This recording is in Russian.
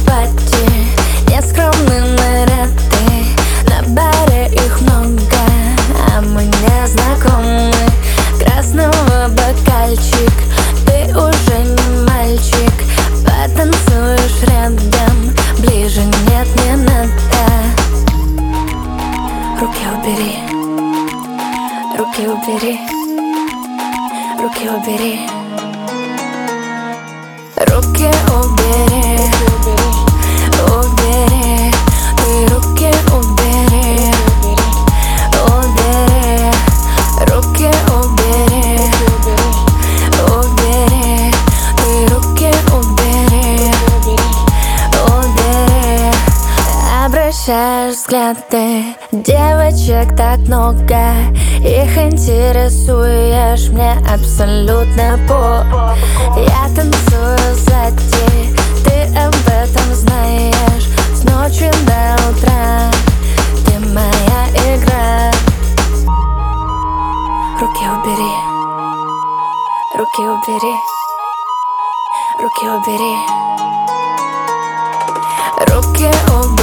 пати, нескромные наряды, на баре их много, а мы не знакомы. Красного бокальчик, ты уже не мальчик, потанцуешь рядом, ближе нет, не надо. Руки убери, руки убери, руки убери, руки убери, убери, ты руки убери, убери, руки убери, убери, ты руки убери, убери. Обращаешь взгляды девочек так много, их интересуешь, мне абсолютно по. Я танцую сзади, ты об этом знаешь, с ночи до утра, ты моя игра. Руки убери, руки убери, руки убери, руки убери.